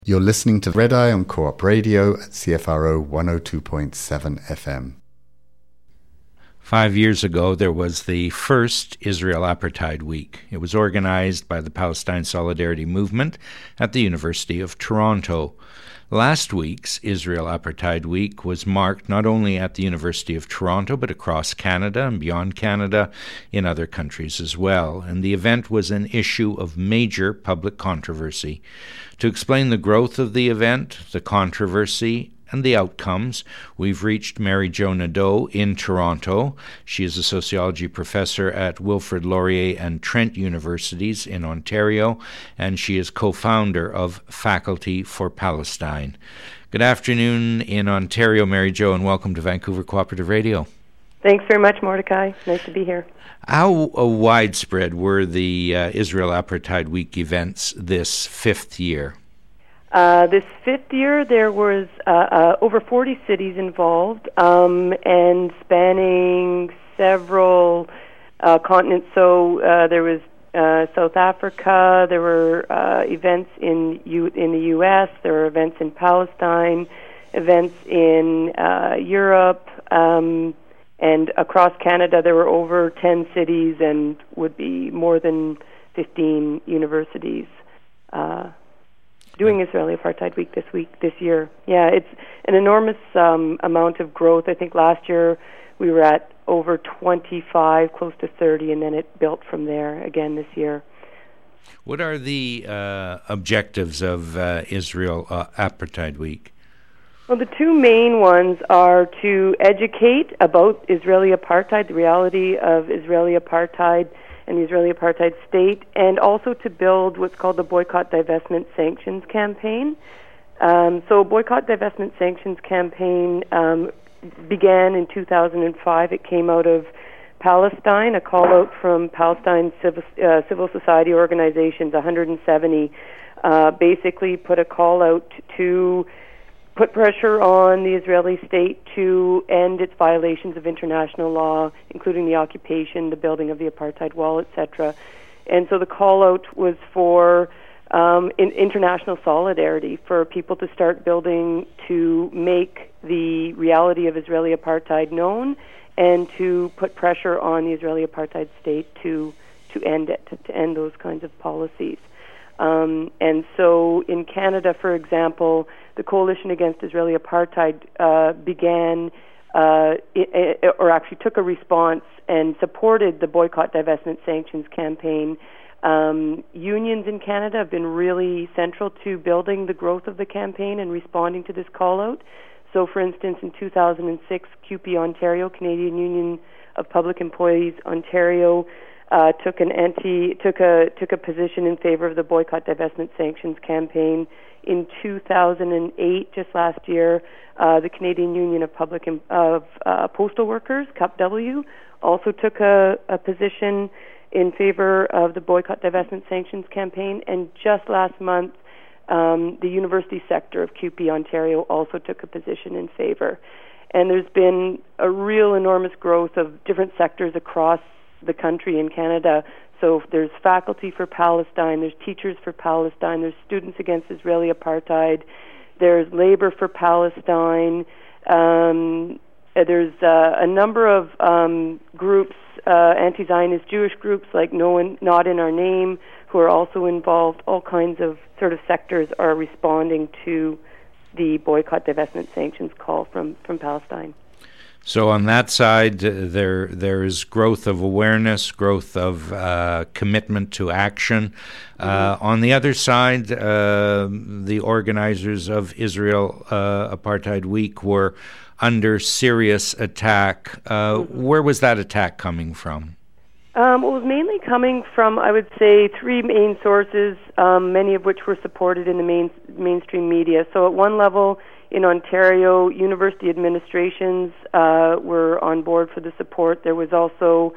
You're listening to Red Eye on Co-op Radio at CFRO 102.7 FM. 5 years ago, there was the first Israel Apartheid Week. It was organized by the Palestine Solidarity Movement at the University of Toronto. Last week's Israel Apartheid Week was marked not only at the University of Toronto, but across Canada and beyond Canada in other countries as well. And the event was an issue of major public controversy. To explain the growth of the event, the controversy, and the outcomes, we've reached Mary Jo Nadeau in Toronto. She is a sociology professor at Wilfrid Laurier and Trent Universities in Ontario, and she is co-founder of Faculty for Palestine. Good afternoon in Ontario, Mary Jo, and welcome to Vancouver Cooperative Radio. Thanks very much, Mordecai. Nice to be here. How widespread were the Israel Apartheid Week events this fifth year? This fifth year, there was over 40 cities involved and spanning several continents. So there was South Africa, there were events in the U.S., there were events in Palestine, events in Europe, and across Canada there were over 10 cities and would be more than 15 universities doing Israeli Apartheid Week this year. Yeah, it's an enormous amount of growth. I think last year we were at over 25, close to 30, and then it built from there again this year. What are the objectives of Israel Apartheid Week? Well, the two main ones are to educate about Israeli apartheid, the reality of Israeli apartheid, and the Israeli apartheid state, and also to build what's called the Boycott, Divestment, Sanctions campaign. So Boycott, Divestment, Sanctions campaign began in 2005. It came out of Palestine, a call out from Palestine civil society organizations, 170, basically put a call out to put pressure on the Israeli state to end its violations of international law, including the occupation, the building of the apartheid wall, etc. And so the call out was for international solidarity, for people to start building to make the reality of Israeli apartheid known and to put pressure on the Israeli apartheid state to end it, to end those kinds of policies. And so in Canada, for example, the Coalition Against Israeli Apartheid began, or actually took a response and supported the Boycott, Divestment, Sanctions campaign. Unions in Canada have been really central to building the growth of the campaign and responding to this call-out. So, for instance, in 2006, CUPE Ontario, Canadian Union of Public Employees Ontario, took a position in favor of the Boycott, Divestment, Sanctions campaign. In 2008, just last year, the Canadian Union of Postal Workers, CUPW, also took a position in favor of the Boycott, Divestment, Sanctions campaign. And just last month, the university sector of CUPE Ontario also took a position in favor. And there's been a real enormous growth of different sectors across the country in Canada. So there's Faculty for Palestine, there's Teachers for Palestine, there's Students Against Israeli Apartheid, there's Labor for Palestine, there's a number of groups, anti-Zionist Jewish groups like Not in Our Name, who are also involved. All kinds of sort of sectors are responding to the Boycott, Divestment, Sanctions call from Palestine. So on that side, there is growth of awareness, growth of commitment to action. On the other side, the organizers of Israel Apartheid Week were under serious attack. Where was that attack coming from? It was mainly coming from, I would say, three main sources, many of which were supported in the mainstream media. So at one level, in Ontario, university administrations were on board for the support. There was also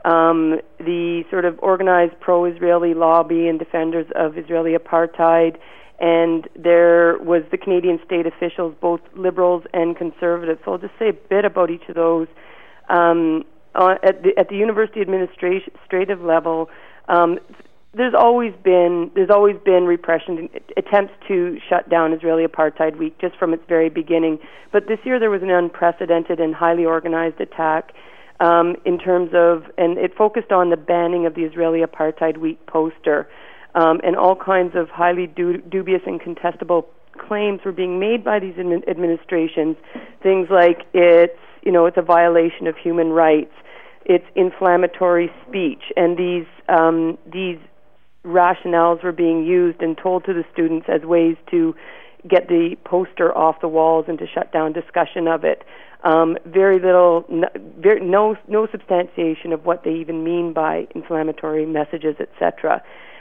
the sort of organized pro-Israeli lobby and defenders of Israeli apartheid, and there was the Canadian state officials, both liberals and conservatives. So I'll just say a bit about each of those. At the university administrative level, there's always been repression, attempts to shut down Israeli Apartheid Week just from its very beginning. But this year there was an unprecedented and highly organized attack in terms of, and it focused on the banning of the Israeli Apartheid Week poster, and all kinds of highly dubious and contestable claims were being made by these administrations. Things like it's a violation of human rights, it's inflammatory speech, and these rationales were being used and told to the students as ways to get the poster off the walls and to shut down discussion of it. Very little, no substantiation of what they even mean by inflammatory messages, etc.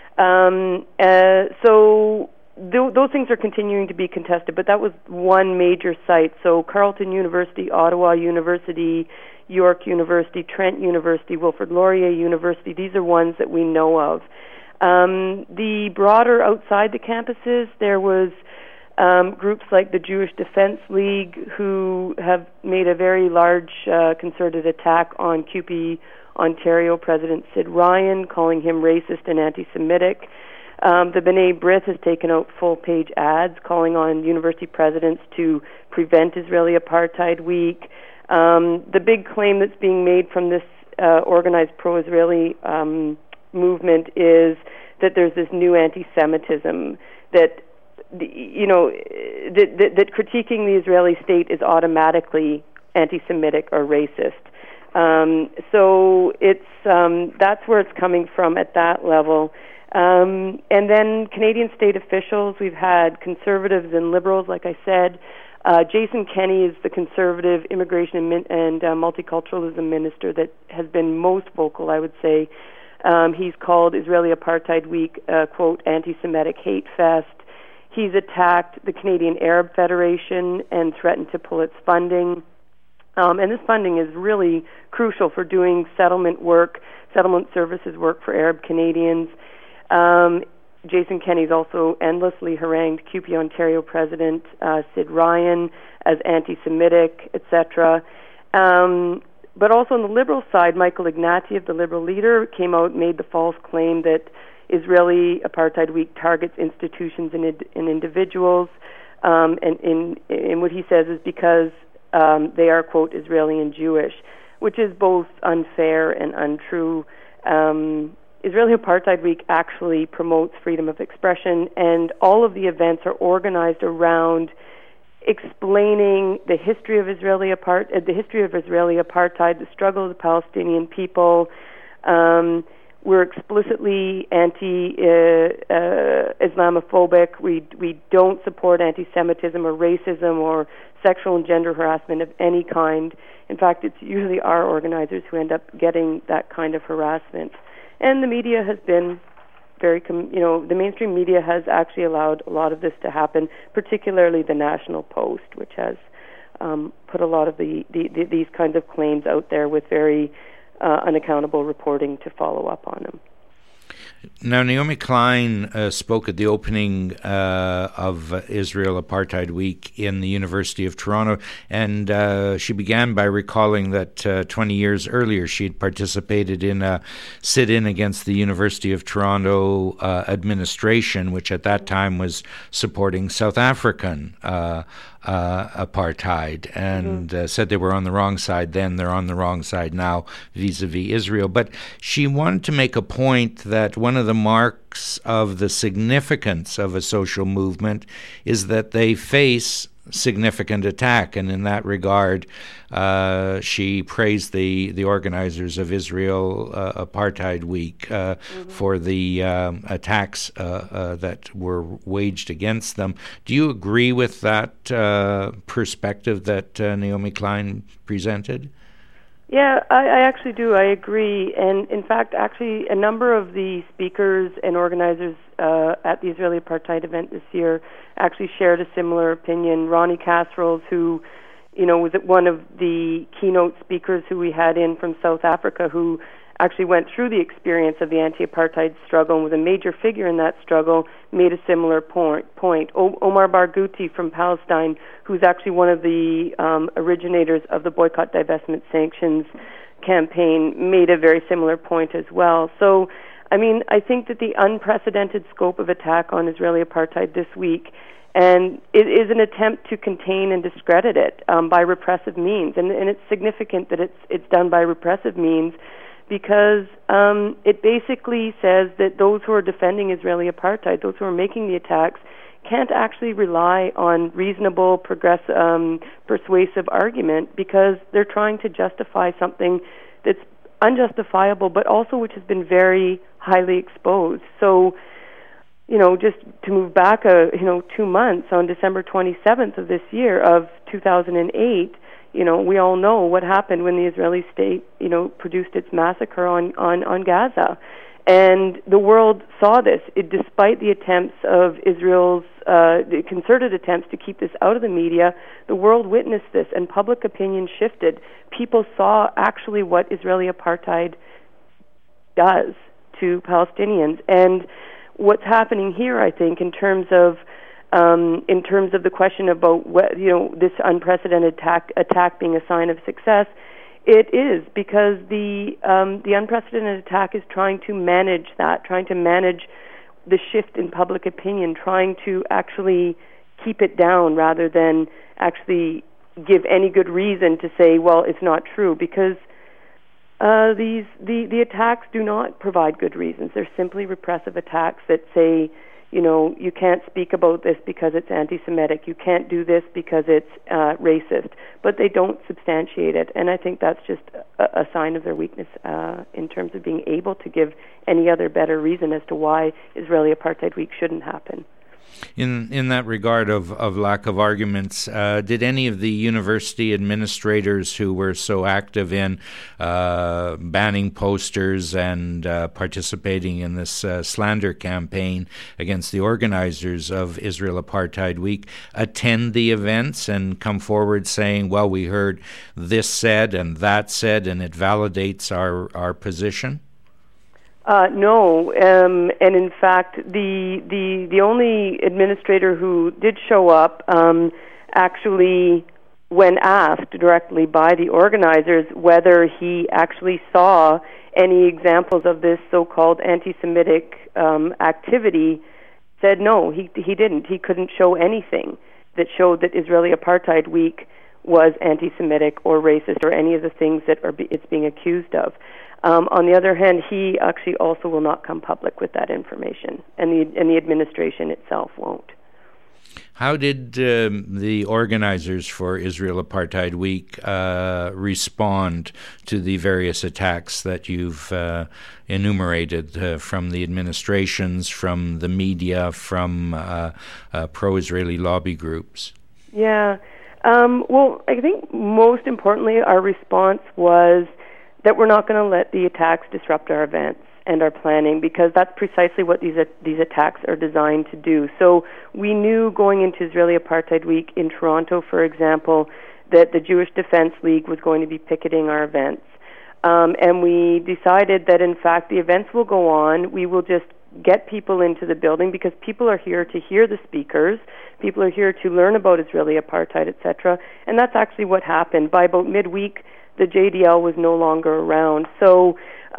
So those things are continuing to be contested, but that was one major site. So Carleton University, Ottawa University, York University, Trent University, Wilfrid Laurier University, these are ones that we know of. The broader outside the campuses, there was groups like the Jewish Defense League who have made a very large concerted attack on CUPE Ontario President Sid Ryan, calling him racist and anti-Semitic. The B'nai B'rith has taken out full-page ads calling on university presidents to prevent Israeli Apartheid Week. The big claim that's being made from this organized pro-Israeli movement is that there's this new anti-Semitism, that that critiquing the Israeli state is automatically anti-Semitic or racist. So it's that's where it's coming from at that level. And then Canadian state officials, we've had conservatives and liberals, like I said. Jason Kenney is the conservative immigration and multiculturalism minister that has been most vocal, I would say. He's called Israeli Apartheid Week, quote, anti-Semitic hate fest. He's attacked the Canadian Arab Federation and threatened to pull its funding. And this funding is really crucial for doing settlement services work for Arab Canadians. Jason Kenney's also endlessly harangued CUPE Ontario President Sid Ryan as anti-Semitic, etc. But also on the Liberal side, Michael Ignatieff, the Liberal leader, came out and made the false claim that Israeli Apartheid Week targets institutions and individuals, and what he says is because they are, quote, Israeli and Jewish, which is both unfair and untrue. Israeli Apartheid Week actually promotes freedom of expression, and all of the events are organized around explaining the history of Israeli apartheid, the struggle of the Palestinian people. We're explicitly anti-Islamophobic. We don't support anti-Semitism or racism or sexual and gender harassment of any kind. In fact, it's usually our organizers who end up getting that kind of harassment. And the media has been the mainstream media has actually allowed a lot of this to happen, particularly the National Post, which has put a lot of these kinds of claims out there with very unaccountable reporting to follow up on them. Now, Naomi Klein spoke at the opening of Israel Apartheid Week in the University of Toronto, and she began by recalling that 20 years earlier she had participated in a sit-in against the University of Toronto administration, which at that time was supporting South African apartheid, and said they were on the wrong side then, they're on the wrong side now vis-a-vis Israel. But she wanted to make a point that one of the marks of the significance of a social movement is that they face significant attack, and in that regard she praised the organizers of Israel Apartheid Week for the attacks that were waged against them. Do you agree with that perspective that Naomi Klein presented? Yeah, I actually do. I agree. And in fact, actually, a number of the speakers and organizers at the Israeli Apartheid event this year actually shared a similar opinion. Ronnie Casseroles, who, was one of the keynote speakers who we had in from South Africa, who actually went through the experience of the anti-apartheid struggle and was a major figure in that struggle, made a similar point. Omar Barghouti from Palestine, who's actually one of the originators of the Boycott, Divestment, Sanctions campaign, made a very similar point as well. So I mean, I think that the unprecedented scope of attack on Israeli apartheid this week, and it is an attempt to contain and discredit it by repressive means, and it's significant that it's done by repressive means, because it basically says that those who are defending Israeli apartheid, those who are making the attacks, can't actually rely on reasonable, persuasive argument, because they're trying to justify something that's unjustifiable, but also which has been very highly exposed. So, just to move back 2 months, on December 27th of this year, of 2008, we all know what happened when the Israeli state, produced its massacre on Gaza. And the world saw this, despite the attempts of Israel's the concerted attempts to keep this out of the media. The world witnessed this, and public opinion shifted. People saw actually what Israeli apartheid does to Palestinians. And what's happening here, I think, in terms of the question about this unprecedented attack being a sign of success, it is because the unprecedented attack is trying to manage the shift in public opinion, trying to actually keep it down rather than actually give any good reason to say, well, it's not true, because the attacks do not provide good reasons. They're simply repressive attacks that say, you can't speak about this because it's anti-Semitic. You can't do this because it's racist. But they don't substantiate it. And I think that's just a sign of their weakness in terms of being able to give any other better reason as to why Israeli Apartheid Week shouldn't happen. In that regard of lack of arguments, did any of the university administrators who were so active in banning posters and participating in this slander campaign against the organizers of Israel Apartheid Week attend the events and come forward saying, well, we heard this said and that said, and it validates our position? No, and in fact, the only administrator who did show up, actually, when asked directly by the organizers whether he actually saw any examples of this so-called anti-Semitic activity, said no, he didn't. He couldn't show anything that showed that Israeli Apartheid Week was anti-Semitic or racist or any of the things that it's being accused of. On the other hand, he actually also will not come public with that information, and the administration itself won't. How did the organizers for Israel Apartheid Week respond to the various attacks that you've enumerated from the administrations, from the media, from pro-Israeli lobby groups? Yeah. Well, I think most importantly, our response was that we're not going to let the attacks disrupt our events and our planning, because that's precisely what these attacks are designed to do. So we knew going into Israeli Apartheid Week in Toronto, for example, that the Jewish Defense League was going to be picketing our events. And we decided that, in fact, the events will go on. We will just get people into the building, because people are here to hear the speakers. People are here to learn about Israeli apartheid, etc. And that's actually what happened. By about midweek, the JDL was no longer around. So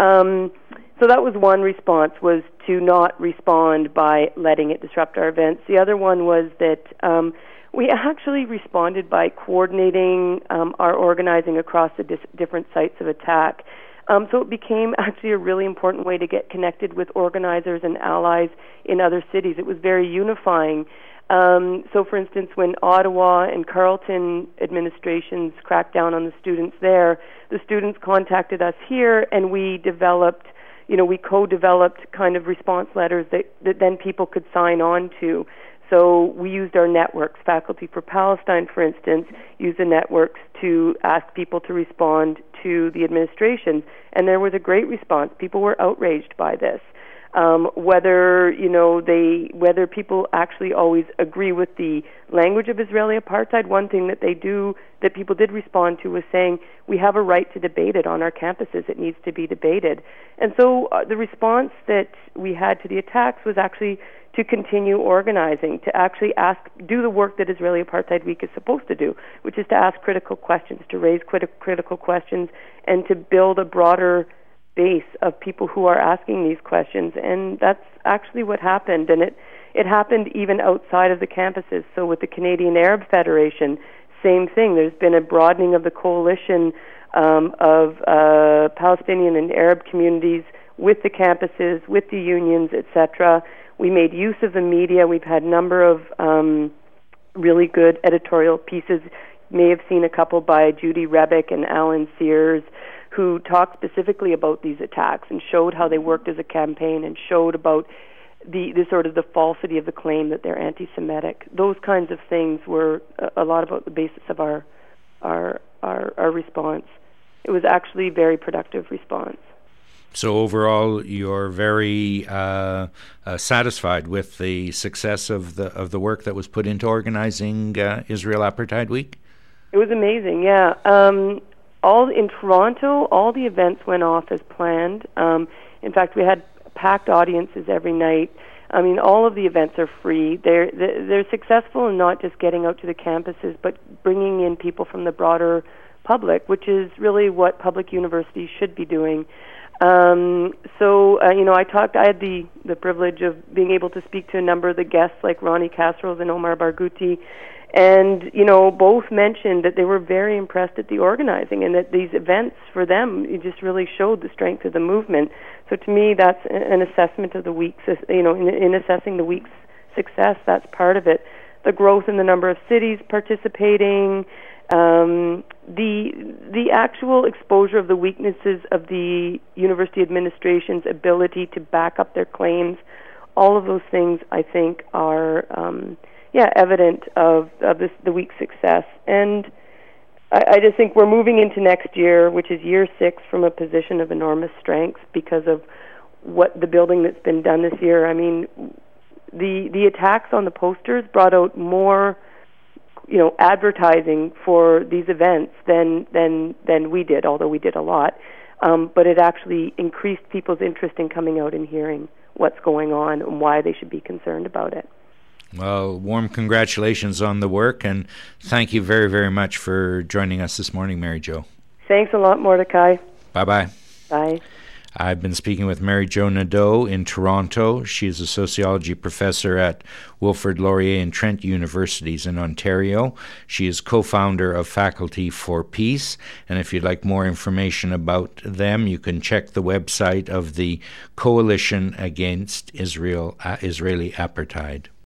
that was one response, was to not respond by letting it disrupt our events. The other one was that we actually responded by coordinating our organizing across the different sites of attack. So it became actually a really important way to get connected with organizers and allies in other cities. It was very unifying. So, for instance, when Ottawa and Carleton administrations cracked down on the students there, the students contacted us here, and we developed, we co-developed kind of response letters that then people could sign on to. So we used our networks. Faculty for Palestine, for instance, used the networks to ask people to respond to the administration, and there was a great response. People were outraged by this. Whether people actually always agree with the language of Israeli apartheid, one thing that people did respond to was saying, we have a right to debate it on our campuses. It needs to be debated. And so the response that we had to the attacks was actually to continue organizing, to actually do the work that Israeli Apartheid Week is supposed to do, which is to ask critical questions, to raise critical questions, and to build a broader base of people who are asking these questions, and that's actually what happened. And it happened even outside of the campuses. So with the Canadian Arab Federation, same thing. There's been a broadening of the coalition of Palestinian and Arab communities with the campuses, with the unions, etc. We made use of the media. We've had a number of really good editorial pieces. You may have seen a couple by Judy Rebick and Alan Sears, who talked specifically about these attacks and showed how they worked as a campaign and showed about the sort of the falsity of the claim that they're anti-Semitic. Those kinds of things were a lot about the basis of our response. It was actually a very productive response. So overall, you're very satisfied with the success of the work that was put into organizing Israel Apartheid Week? It was amazing, yeah. All in Toronto, all the events went off as planned. In fact, we had packed audiences every night. I mean, all of the events are free. They're successful in not just getting out to the campuses, but bringing in people from the broader public, which is really what public universities should be doing. I had the privilege of being able to speak to a number of the guests like Ronnie Kasserls and Omar Barghouti, and, both mentioned that they were very impressed at the organizing and that these events for them, it just really showed the strength of the movement. So to me, that's an assessment of the week's, in assessing the week's success, that's part of it. The growth in the number of cities participating, the actual exposure of the weaknesses of the university administration's ability to back up their claims, all of those things, I think, are evident of the week's success. And I just think we're moving into next year, which is year 6, from a position of enormous strength because of what the building that's been done this year. I mean, the attacks on the posters brought out more advertising for these events than we did, although we did a lot. But it actually increased people's interest in coming out and hearing what's going on and why they should be concerned about it. Well, warm congratulations on the work, and thank you very, very much for joining us this morning, Mary Jo. Thanks a lot, Mordecai. Bye-bye. Bye. I've been speaking with Mary Jo Nadeau in Toronto. She is a sociology professor at Wilfrid Laurier and Trent Universities in Ontario. She is co-founder of Faculty for Peace, and if you'd like more information about them, you can check the website of the Coalition Against Israeli Apartheid.